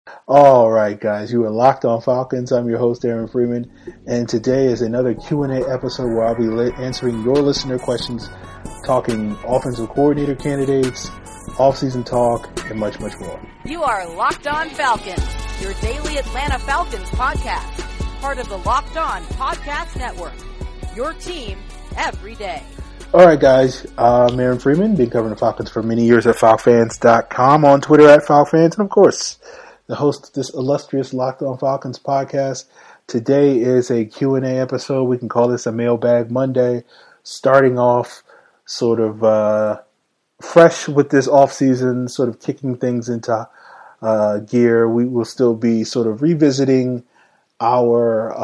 All right, guys, you are locked on Falcons. I'm your host, Aaron Freeman, and today is another Q&A episode where I'll be answering your listener questions, talking offensive coordinator candidates, offseason talk, and much, much more. You are Locked On Falcons, your daily Atlanta Falcons podcast, part of the Locked On Podcast Network, your team every day. All right, guys, I'm Aaron Freeman, been covering the Falcons for many years at FalcFans.com, on Twitter at FalcFans, and of course, the host of this illustrious Locked On Falcons podcast. Today is a Q&A episode. We can call this a Mailbag Monday, starting off sort of fresh with this offseason, sort of kicking things into gear. We will still be sort of revisiting our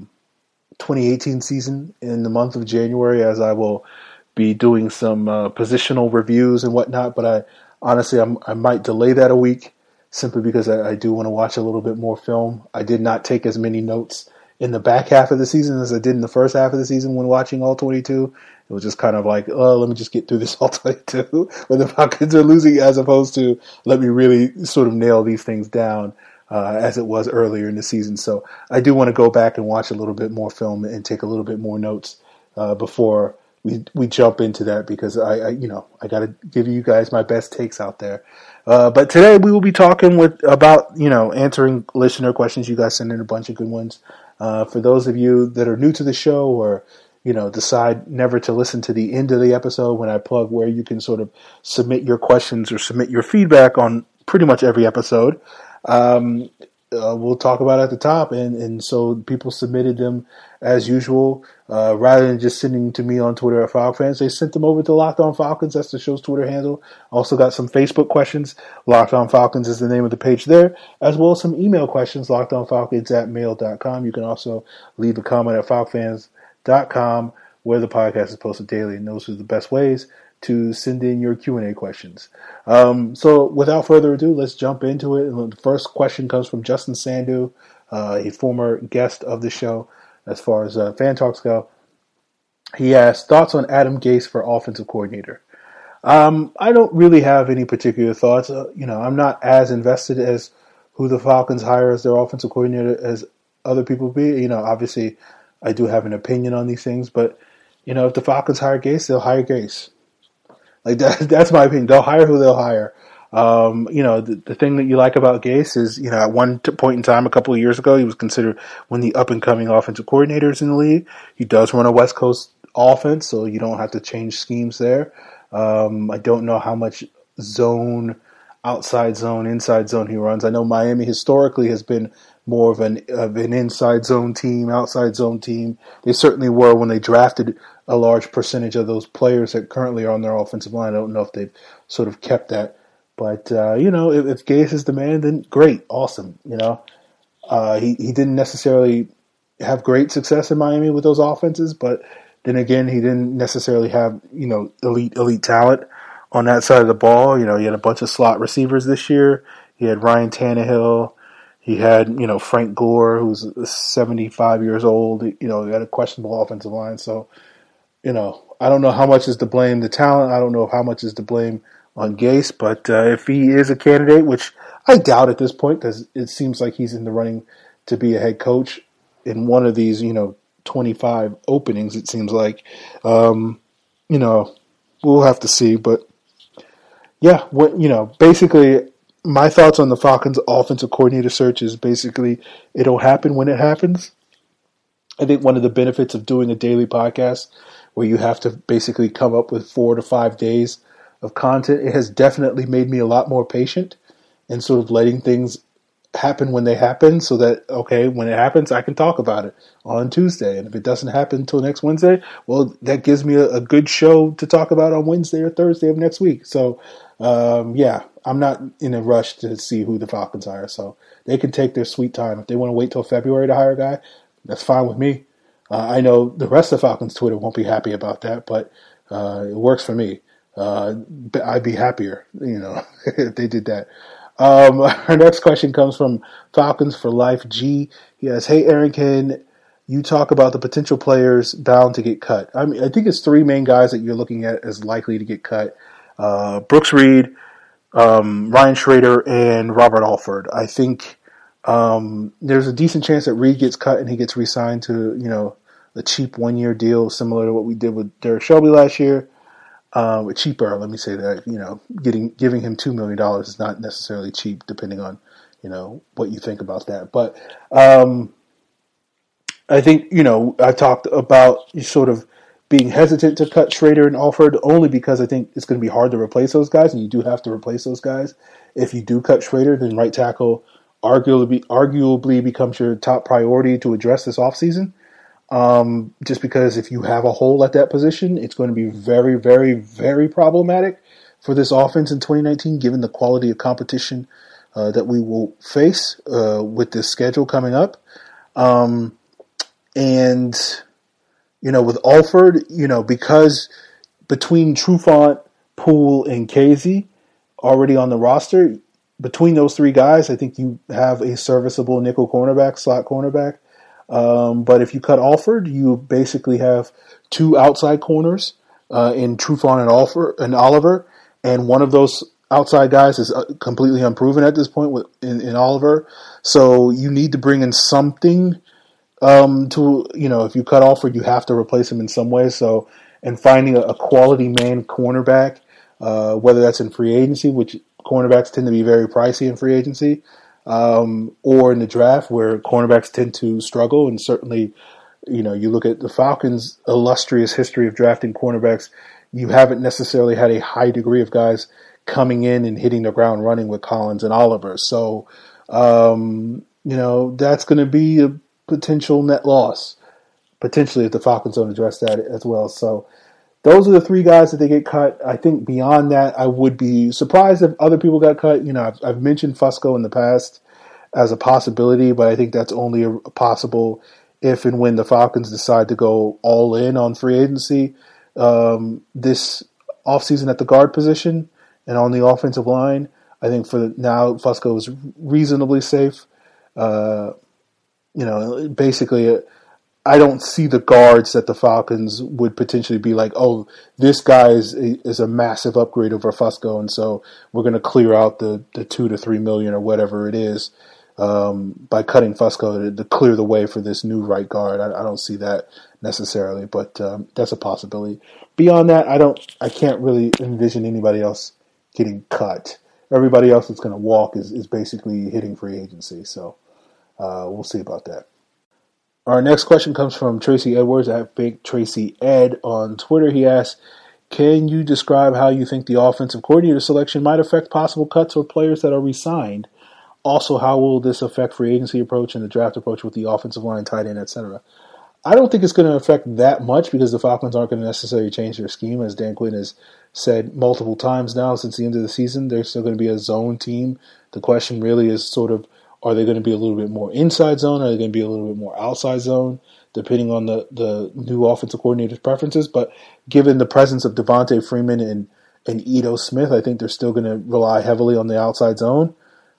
2018 season in the month of January, as I will be doing some positional reviews and whatnot, but I might delay that a week simply because I do want to watch a little bit more film. I did not take as many notes in the back half of the season as I did in the first half of the season when watching all 22. It was just kind of like, oh, let me just get through this all 22 when the Falcons are losing, as opposed to let me really sort of nail these things down as it was earlier in the season. So I do want to go back and watch a little bit more film and take a little bit more notes before we jump into that, because I got to give you guys my best takes out there. But today we will be talking about answering listener questions. You guys send in a bunch of good ones. For those of you that are new to the show, or decide never to listen to the end of the episode when I plug where you can sort of submit your questions or submit your feedback on pretty much every episode, we'll talk about it at the top, and so people submitted them as usual. Rather than just sending to me on Twitter at FalcFans, they sent them over to Locked On Falcons. That's the show's Twitter handle. Also got some Facebook questions. Locked On Falcons is the name of the page there, as well as some email questions, lockedonfalcons@mail.com. You can also leave a comment at FalcFans.com, where the podcast is posted daily, and those are the best ways to send in your Q&A questions. So without further ado, let's jump into it. And the first question comes from Justin Sandu, a former guest of the show as far as fan talks go. He asked, thoughts on Adam Gase for offensive coordinator? I don't really have any particular thoughts. I'm not as invested as who the Falcons hire as their offensive coordinator as other people be. Obviously I do have an opinion on these things, but if the Falcons hire Gase, they'll hire Gase. Like that's my opinion. They'll hire who they'll hire. The thing that you like about Gase is, at one point in time, a couple of years ago, he was considered one of the up-and-coming offensive coordinators in the league. He does run a West Coast offense, so you don't have to change schemes there. I don't know how much zone, outside zone, inside zone he runs. I know Miami historically has been more of an inside zone team, outside zone team. They certainly were when they drafted a large percentage of those players that currently are on their offensive line. I don't know if they've sort of kept that. But, if Gase is the man, then great, awesome. He didn't necessarily have great success in Miami with those offenses, but then again, he didn't necessarily have, elite talent on that side of the ball. He had a bunch of slot receivers this year. He had Ryan Tannehill. He had, Frank Gore, who's 75 years old. He had a questionable offensive line. So, I don't know how much is to blame the talent. I don't know how much is to blame on Gase, but if he is a candidate, which I doubt at this point, because it seems like he's in the running to be a head coach in one of these, 25 openings, it seems like. We'll have to see. But, yeah, basically my thoughts on the Falcons' offensive coordinator search is basically it'll happen when it happens. I think one of the benefits of doing a daily podcast where you have to basically come up with 4 to 5 days of content, it has definitely made me a lot more patient and sort of letting things happen when they happen, so that, okay, when it happens, I can talk about it on Tuesday. And if it doesn't happen until next Wednesday, well, that gives me a good show to talk about on Wednesday or Thursday of next week. So, I'm not in a rush to see who the Falcons hire. So they can take their sweet time. If they want to wait till February to hire a guy, that's fine with me. I know the rest of Falcons Twitter won't be happy about that, but it works for me. I'd be happier, if they did that. Our next question comes from Falcons for Life G. He asks, hey, Aaron, can you talk about the potential players bound to get cut? I think it's 3 main guys that you're looking at as likely to get cut. Brooks Reed, Ryan Schrader and Robert Alford. I think there's a decent chance that Reed gets cut and he gets re-signed to, a cheap 1-year deal similar to what we did with Derek Shelby last year. Cheaper, let me say that, giving him $2 million is not necessarily cheap depending on, what you think about that. But I think, I talked about sort of being hesitant to cut Schrader and Alford only because I think it's going to be hard to replace those guys, and you do have to replace those guys. If you do cut Schrader, then right tackle arguably becomes your top priority to address this offseason. Just because if you have a hole at that position, it's going to be very, very, very problematic for this offense in 2019, given the quality of competition that we will face with this schedule coming up. With Alford, because between Trufant, Poole, and Casey already on the roster, between those three guys, I think you have a serviceable nickel cornerback, slot cornerback. But if you cut Alford, you basically have two outside corners in Trufant and Oliver, and one of those outside guys is completely unproven at this point in Oliver. So you need to bring in something if you cut Alford, you have to replace him in some way. So, and finding a quality man cornerback, whether that's in free agency, which cornerbacks tend to be very pricey in free agency, or in the draft where cornerbacks tend to struggle. And certainly, you look at the Falcons' illustrious history of drafting cornerbacks, you haven't necessarily had a high degree of guys coming in and hitting the ground running with Collins and Oliver. So, that's going to be a potential net loss, potentially, if the Falcons don't address that as well. So those are the three guys that they get cut. I think beyond that, I would be surprised if other people got cut. I've mentioned Fusco in the past as a possibility, but I think that's only possible if and when the Falcons decide to go all in on free agency this offseason at the guard position and on the offensive line. I think for now, Fusco is reasonably safe. Basically, I don't see the guards that the Falcons would potentially be like, oh, this guy is a massive upgrade over Fusco, and so we're going to clear out the $2 to $3 million or whatever it is by cutting Fusco to clear the way for this new right guard. I don't see that necessarily, but that's a possibility. Beyond that, I can't really envision anybody else getting cut. Everybody else that's going to walk is basically hitting free agency, so. We'll see about that. Our next question comes from Tracy Edwards at Big Tracy Ed on Twitter. He asks, can you describe how you think the offensive coordinator selection might affect possible cuts or players that are re-signed? Also, how will this affect free agency approach and the draft approach with the offensive line, tight end, etc.? I don't think it's going to affect that much because the Falcons aren't going to necessarily change their scheme. As Dan Quinn has said multiple times now since the end of the season, they're still going to be a zone team. The question really is sort of, are they going to be a little bit more inside zone? Are they going to be a little bit more outside zone, depending on the new offensive coordinator's preferences? But given the presence of Devontae Freeman and Ito Smith, I think they're still going to rely heavily on the outside zone.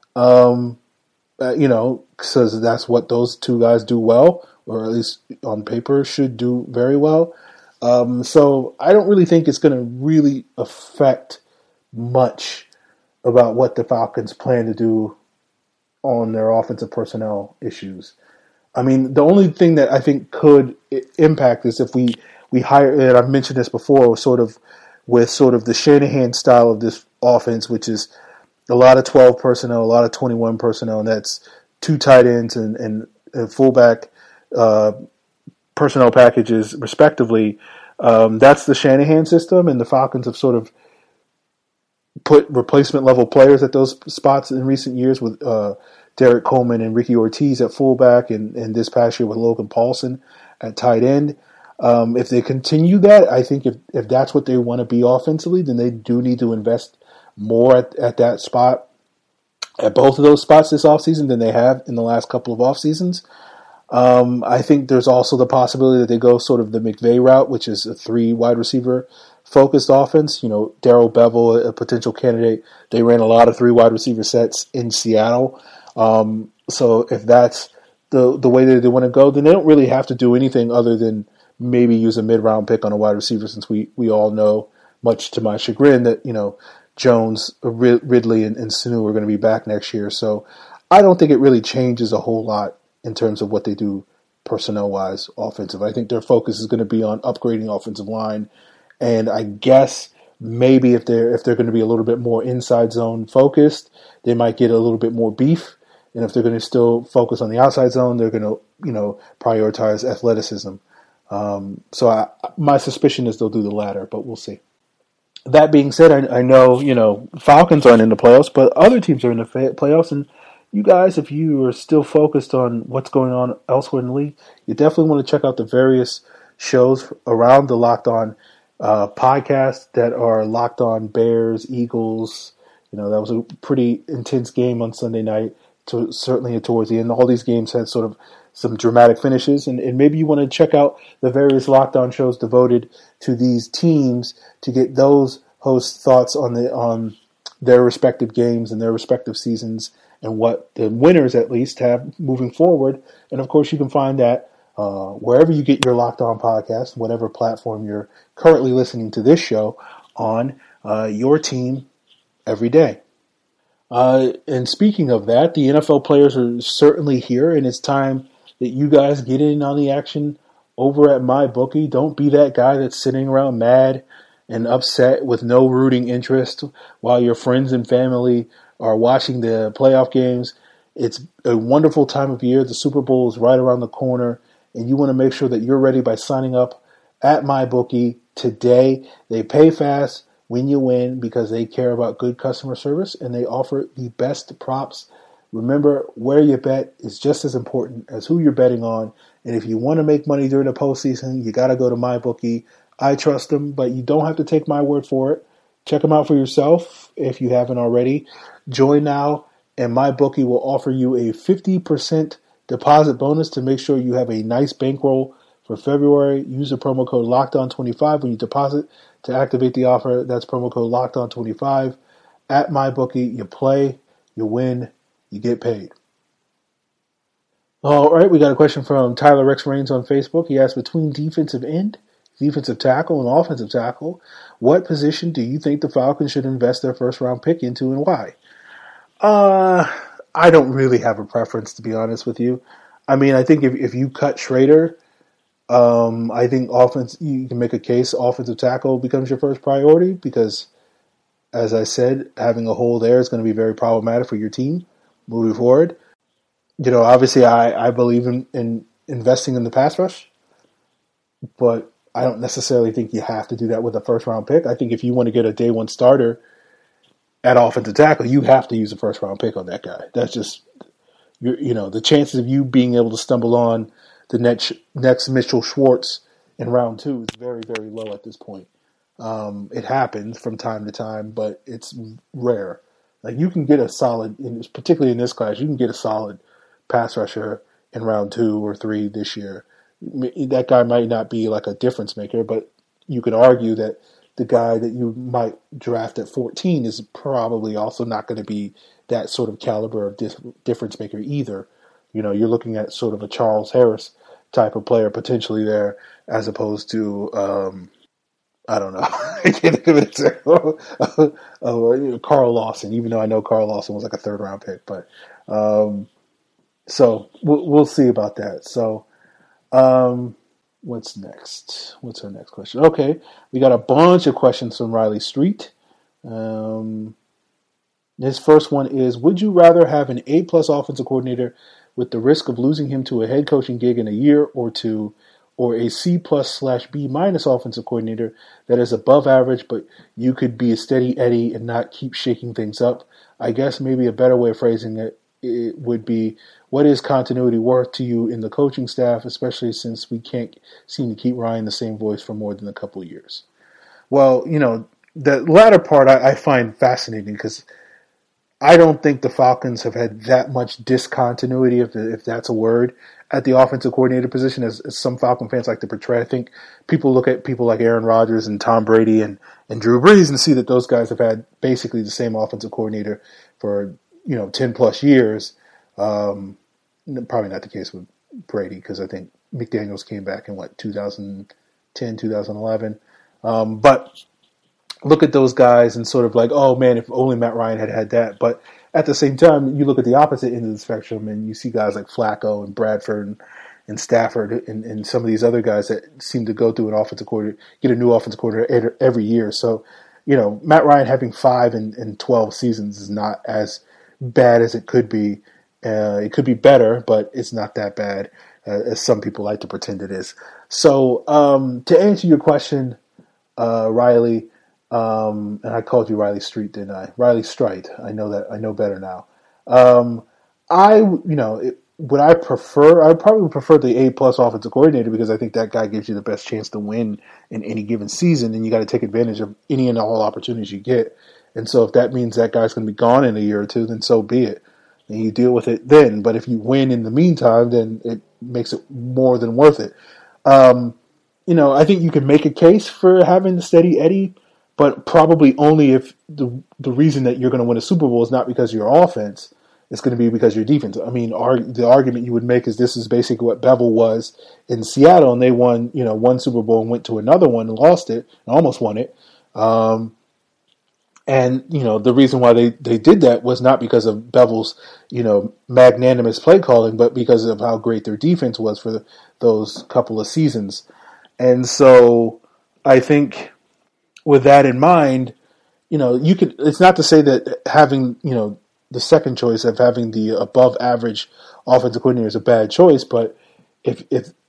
Because that's what those two guys do well, or at least on paper should do very well. So I don't really think it's going to really affect much about what the Falcons plan to do on their offensive personnel issues. I mean, the only thing that I think could impact this if we hire, and I've mentioned this before, with the Shanahan style of this offense, which is a lot of 12 personnel, a lot of 21 personnel, and that's two tight ends and fullback personnel packages, respectively. That's the Shanahan system, and the Falcons have sort of put replacement level players at those spots in recent years with Derek Coleman and Ricky Ortiz at fullback, and this past year with Logan Paulson at tight end. If they continue that, I think if that's what they want to be offensively, then they do need to invest more at that spot, at both of those spots this offseason than they have in the last couple of off seasons. I think there's also the possibility that they go sort of the McVay route, which is a 3 wide receiver focused offense. Darrell Bevel, a potential candidate. They ran a lot of 3 wide receiver sets in Seattle. So if that's the way that they want to go, then they don't really have to do anything other than maybe use a mid-round pick on a wide receiver, since we all know, much to my chagrin, that Jones, Ridley, and Sanu are going to be back next year. So I don't think it really changes a whole lot in terms of what they do personnel-wise, offensive. I think their focus is going to be on upgrading offensive line, and I guess maybe if they're going to be a little bit more inside zone focused, they might get a little bit more beef. And if they're going to still focus on the outside zone, they're going to prioritize athleticism. So my suspicion is they'll do the latter, but we'll see. That being said, I know Falcons aren't in the playoffs, but other teams are in the playoffs, and you guys, if you are still focused on what's going on elsewhere in the league, you definitely want to check out the various shows around the Locked On podcast that are Locked On Bears, Eagles. That was a pretty intense game on Sunday night, certainly towards the end. All these games had sort of some dramatic finishes, and maybe you want to check out the various Locked On shows devoted to these teams to get those hosts' thoughts on their respective games and their respective seasons and what the winners at least have moving forward. And of course, you can find that wherever you get your Locked On podcast, whatever platform you're currently listening to this show on, your team every day. And speaking of that, the NFL players are certainly here, and it's time that you guys get in on the action over at MyBookie. Don't be that guy that's sitting around mad and upset with no rooting interest while your friends and family are watching the playoff games. It's a wonderful time of year. The Super Bowl is right around the corner, and you want to make sure that you're ready by signing up at MyBookie today. They pay fast when you win because they care about good customer service, and they offer the best props. Remember, where you bet is just as important as who you're betting on, and if you want to make money during the postseason, you got to go to MyBookie. I trust them, but you don't have to take my word for it. Check them out for yourself if you haven't already. Join now, and MyBookie will offer you a 50% deposit bonus to make sure you have a nice bankroll for February. Use the promo code LOCKEDON25 when you deposit to activate the offer. That's promo code LOCKEDON25 at MyBookie. You play, you win, you get paid. All right, we got a question from Tyler Rex Rains on Facebook. He asked, between defensive end, defensive tackle, and offensive tackle, what position do you think the Falcons should invest their first-round pick into, and why? I don't really have a preference, to be honest with you. I mean, I think if you cut Schrader, I think you can make a case offensive tackle becomes your first priority because, as I said, having a hole there is going to be very problematic for your team moving forward. Obviously I believe in investing in the pass rush, but I don't necessarily think you have to do that with a first-round pick. I think if you want to get a day one starter at offensive tackle, you have to use a first-round pick on that guy. That's just, the chances of you being able to stumble on the next Mitchell Schwartz in round 2 is very, very low at this point. It happens from time to time, but it's rare. Like, you can get a solid, particularly in this class, you can get a solid pass rusher in round 2 or 3 this year. That guy might not be like a difference maker, but you could argue that the guy that you might draft at 14 is probably also not going to be that sort of caliber of difference maker either. You're looking at sort of a Charles Harris type of player potentially there, as opposed to I don't know. I can't think of it. Carl Lawson, even though I know Carl Lawson was like a third-round pick, but so we'll see about that. So. What's next? What's our next question? Okay, we got a bunch of questions from Riley Street. His first one is, would you rather have an A+ offensive coordinator with the risk of losing him to a head coaching gig in a year or two, or a C+/B- offensive coordinator that is above average, but you could be a steady Eddie and not keep shaking things up? I guess maybe a better way of phrasing it would be, what is continuity worth to you in the coaching staff, especially since we can't seem to keep Ryan the same voice for more than a couple of years? Well, the latter part I find fascinating because I don't think the Falcons have had that much discontinuity, if that's a word, at the offensive coordinator position as some Falcon fans like to portray. I think people look at people like Aaron Rodgers and Tom Brady and Drew Brees and see that those guys have had basically the same offensive coordinator for 10 plus years. Probably not the case with Brady because I think McDaniels came back in 2010, 2011. But look at those guys and sort of like, oh man, if only Matt Ryan had had that. But at the same time, you look at the opposite end of the spectrum and you see guys like Flacco and Bradford and Stafford and some of these other guys that seem to go through an offensive coordinator, get a new offensive coordinator every year. So, Matt Ryan having 5 and 12 seasons is not as bad as it could be. It could be better, but it's not that bad as some people like to pretend it is. So, to answer your question, Riley, and I called you Riley Street, didn't I? Riley Strite. I know better now. Would I prefer? I would probably prefer the A+ offensive coordinator because I think that guy gives you the best chance to win in any given season, and you got to take advantage of any and all opportunities you get. And so, if that means that guy's going to be gone in a year or two, then so be it. And you deal with it then. But if you win in the meantime, then it makes it more than worth it. I think you can make a case for having the steady Eddie, but probably only if the reason that you're going to win a Super Bowl is not because of your offense. It's going to be because of your defense. I mean, the argument you would make is this is basically what Bevel was in Seattle, and they won, one Super Bowl and went to another one and lost it, and almost won it. The reason why they did that was not because of Bevel's, magnanimous play calling, but because of how great their defense was for those couple of seasons. And so I think with that in mind, it's not to say that having, the second choice of having the above average offensive coordinator is a bad choice, but if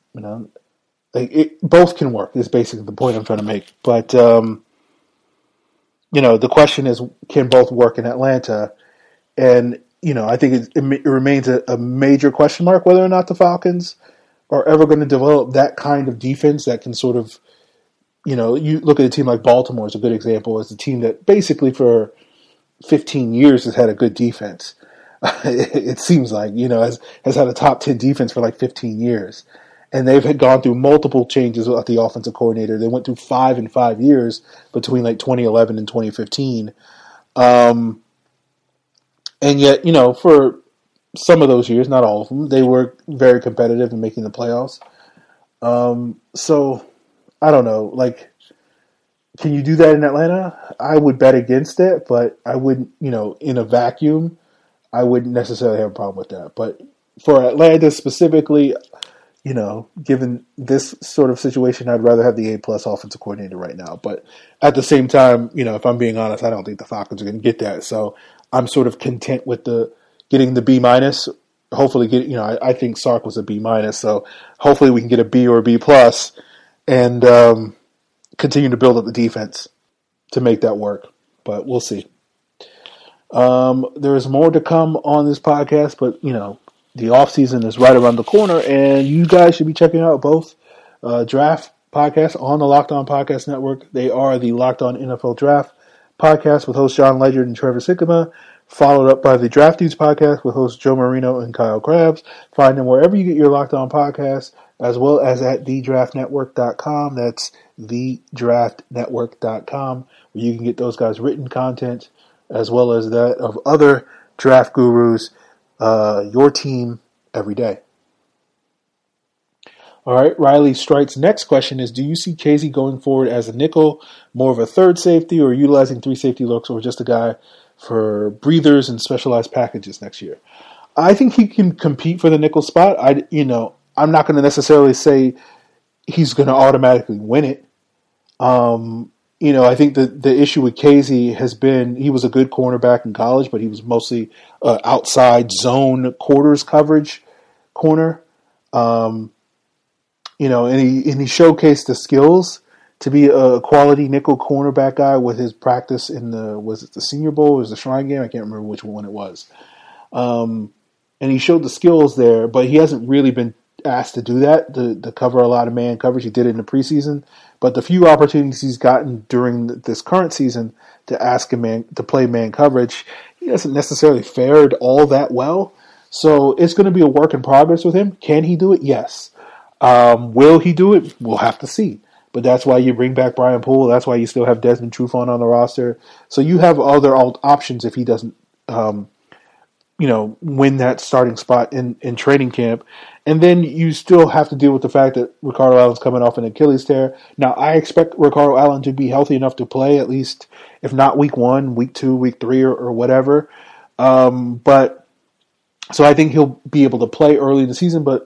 both can work is basically the point I'm trying to make. But, the question is, can both work in Atlanta? And, I think it remains a major question mark whether or not the Falcons are ever going to develop that kind of defense that can sort of, you look at a team like Baltimore as a good example, as a team that basically for 15 years has had a good defense. It seems like, has had a top 10 defense for like 15 years. And they've gone through multiple changes at the offensive coordinator. They went through 5 in 5 years between like 2011 and 2015. And yet, for some of those years, not all of them, they were very competitive in making the playoffs. So, I don't know. Like, can you do that in Atlanta? I would bet against it, but I wouldn't, in a vacuum, I wouldn't necessarily have a problem with that. But for Atlanta specifically, given this sort of situation, I'd rather have the A+ offensive coordinator right now. But at the same time, if I'm being honest, I don't think the Falcons are going to get that. So I'm sort of content with getting the B-. Hopefully, I think Sark was a B-. So hopefully we can get a B or a B+, and continue to build up the defense to make that work. But we'll see. There is more to come on this podcast, but, the offseason is right around the corner, and you guys should be checking out both draft podcasts on the Locked On Podcast Network. They are the Locked On NFL Draft podcast with host John Ledger and Trevor Sikkema, followed up by the Draft Dudes podcast with hosts Joe Marino and Kyle Krabs. Find them wherever you get your Locked On podcasts, as well as at thedraftnetwork.com. That's thedraftnetwork.com, where you can get those guys' written content, as well as that of other draft gurus, your team every day. All right, Riley Strite's next question is, do you see Casey going forward as a nickel, more of a third safety, or utilizing 3 safety looks, or just a guy for breathers and specialized packages next year? I think he can compete for the nickel spot. I'm not going to necessarily say he's going to automatically win it. I think the issue with Casey has been he was a good cornerback in college, but he was mostly outside zone quarters coverage corner. And he showcased the skills to be a quality nickel cornerback guy with his practice in was it the Senior Bowl or was it the Shrine Game? I can't remember which one it was. And he showed the skills there, but he hasn't really been asked to do that, to cover a lot of man coverage. He did it in the preseason, but the few opportunities he's gotten during this current season to ask him to play man coverage, he hasn't necessarily fared all that well. So it's going to be a work in progress with him. Can he do it? Yes. Will he do it? We'll have to see. But that's why you bring back Brian Poole. That's why you still have Desmond Trufant on the roster. So you have other options if he doesn't, win that starting spot in training camp. And then you still have to deal with the fact that Ricardo Allen's coming off an Achilles tear. Now, I expect Ricardo Allen to be healthy enough to play at least, if not week 1, week 2, week 3, or whatever. But so I think he'll be able to play early in the season. But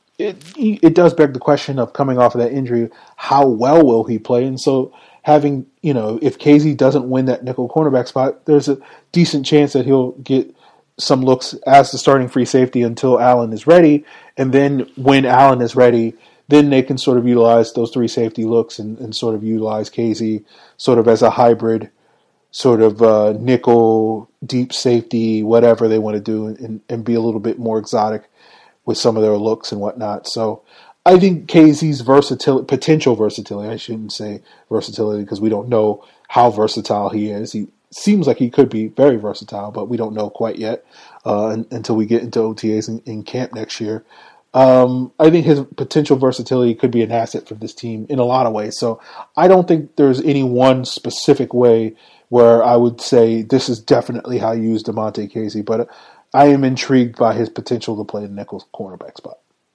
it does beg the question of coming off of that injury, how well will he play? And so having, if Kazee doesn't win that nickel cornerback spot, there's a decent chance that he'll get some looks as the starting free safety until Allen is ready. And then when Allen is ready, then they can sort of utilize those 3 safety looks and sort of utilize Kazee sort of as a hybrid sort of nickel, deep safety, whatever they want to do, and be a little bit more exotic with some of their looks and whatnot. So I think Kazee's potential versatility, I shouldn't say versatility because we don't know how versatile he is. He seems like he could be very versatile, but we don't know quite yet until we get into OTAs in camp next year. I think his potential versatility could be an asset for this team in a lot of ways. So I don't think there's any one specific way where I would say this is definitely how you use Damontae Kazee, but I am intrigued by his potential to play the nickel cornerback spot.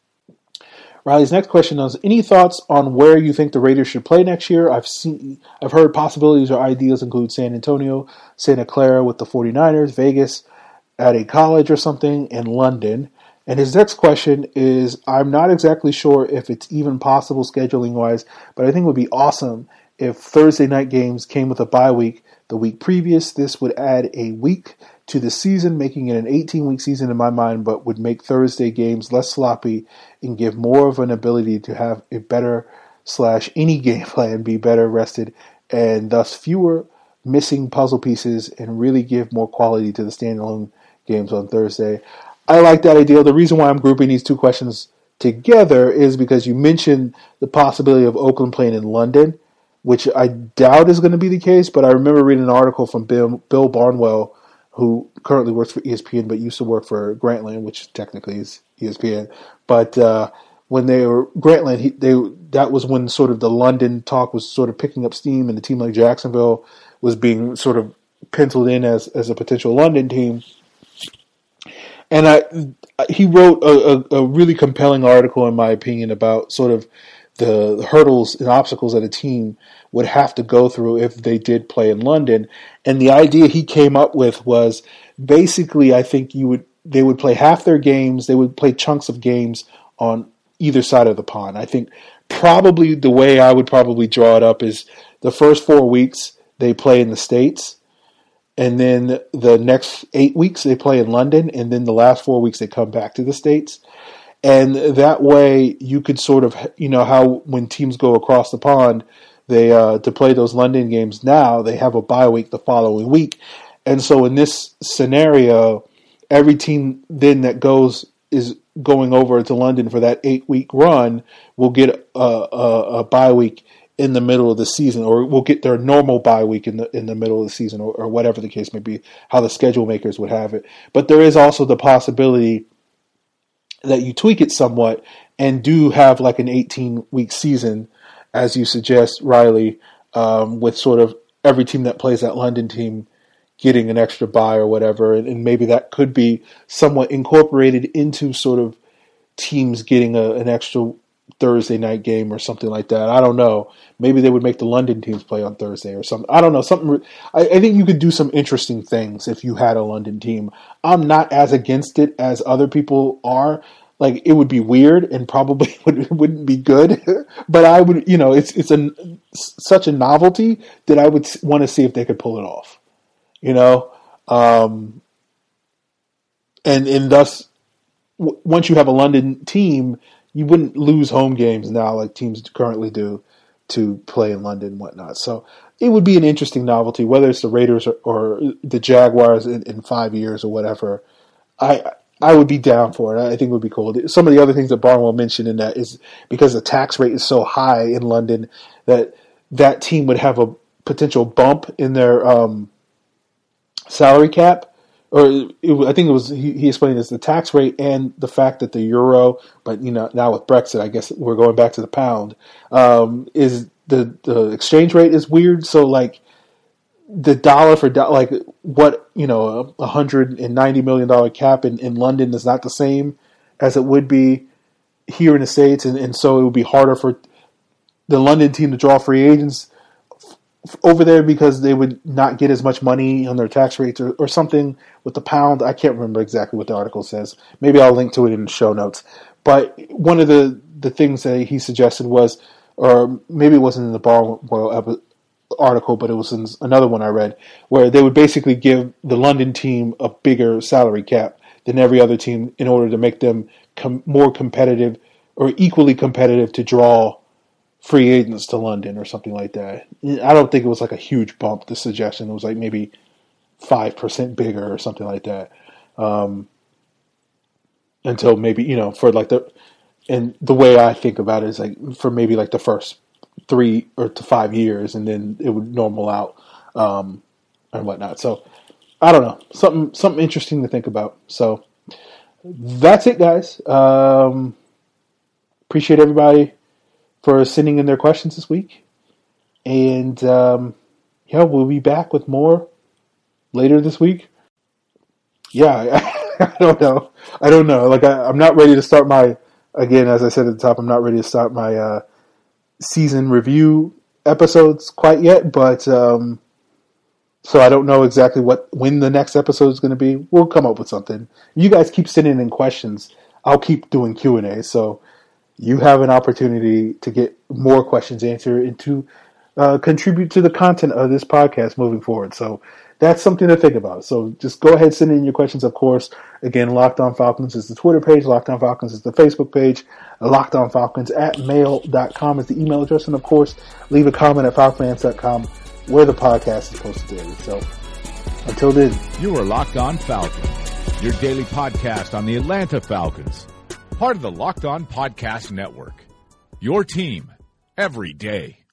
Riley's next question is, any thoughts on where you think the Raiders should play next year? I've heard possibilities or ideas include San Antonio, Santa Clara with the 49ers, Vegas at a college or something, and London. And his next question is, I'm not exactly sure if it's even possible scheduling-wise, but I think it would be awesome if Thursday night games came with a bye week the week previous. This would add a week to the season, making it an 18-week season in my mind, but would make Thursday games less sloppy and give more of an ability to have a better / any game plan be better rested, and thus fewer missing puzzle pieces, and really give more quality to the standalone games on Thursday. I like that idea. The reason why I'm grouping these two questions together is because you mentioned the possibility of Oakland playing in London, which I doubt is going to be the case, but I remember reading an article from Bill Barnwell, who currently works for ESPN but used to work for Grantland, which technically is ESPN. But when they were Grantland, that was when sort of the London talk was sort of picking up steam, and a team like Jacksonville was being sort of penciled in as a potential London team. And he wrote a really compelling article, in my opinion, about sort of the hurdles and obstacles that a team would have to go through if they did play in London. And the idea he came up with was basically, I think they would play half their games, they would play chunks of games on either side of the pond. I think probably the way I would probably draw it up is the first 4 weeks they play in the States, and then the next 8 weeks they play in London, and then the last 4 weeks they come back to the States. And that way you could sort of, how when teams go across the pond, they to play those London games now, they have a bye week the following week. And so in this scenario, every team then that is going over to London for that 8-week run will get a bye week in the middle of the season, or will get their normal bye week in the middle of the season, or whatever the case may be, how the schedule makers would have it. But there is also the possibility that you tweak it somewhat and do have like an 18-week season, as you suggest, Riley, with sort of every team that plays that London team getting an extra bye or whatever, and maybe that could be somewhat incorporated into sort of teams getting an extra Thursday night game or something like that. I don't know. Maybe they would make the London teams play on Thursday or something. I don't know. I think you could do some interesting things if you had a London team. I'm not as against it as other people are. Like, it would be weird and probably wouldn't be good, but I would, it's such a novelty that I would want to see if they could pull it off, and thus, once you have a London team, you wouldn't lose home games now like teams currently do to play in London and whatnot. So it would be an interesting novelty, whether it's the Raiders or the Jaguars in 5 years or whatever. I would be down for it. I think it would be cool. Some of the other things that Barnwell mentioned in that is because the tax rate is so high in London that team would have a potential bump in their salary cap. I think it was he explained this, the tax rate and the fact that the euro, but now with Brexit, I guess we're going back to the pound, is the exchange rate is weird. So like the dollar for like what $190 million cap in London is not the same as it would be here in the States, and so it would be harder for the London team to draw free agents over there because they would not get as much money on their tax rates or something with the pound. I can't remember exactly what the article says. Maybe I'll link to it in the show notes. But one of the things that he suggested was, or maybe it wasn't in the Barwell article, but it was in another one I read, where they would basically give the London team a bigger salary cap than every other team in order to make them more competitive or equally competitive to draw free agents to London or something like that. I don't think it was like a huge bump, the suggestion. It was like maybe 5% bigger or something like that. Until maybe, for like and the way I think about it is like for maybe like the first 3 or to 5 years, and then it would normal out and whatnot. So I don't know, something interesting to think about. So that's it, guys. Appreciate everybody for sending in their questions this week, and we'll be back with more later this week. Yeah, I don't know. Like I'm not ready to start again, as I said at the top, I'm not ready to start my season review episodes quite yet, but so I don't know exactly when the next episode is going to be. We'll come up with something. You guys keep sending in questions. I'll keep doing Q&A, so you have an opportunity to get more questions answered and to contribute to the content of this podcast moving forward. So that's something to think about. So just go ahead, send in your questions, of course. Again, Locked On Falcons is the Twitter page. Locked On Falcons is the Facebook page. LockedOnFalcons@mail.com is the email address. And, of course, leave a comment at FalcFans.com where the podcast is posted daily. So until then. You are Locked On Falcons, your daily podcast on the Atlanta Falcons. Part of the Locked On Podcast Network. Your team every day.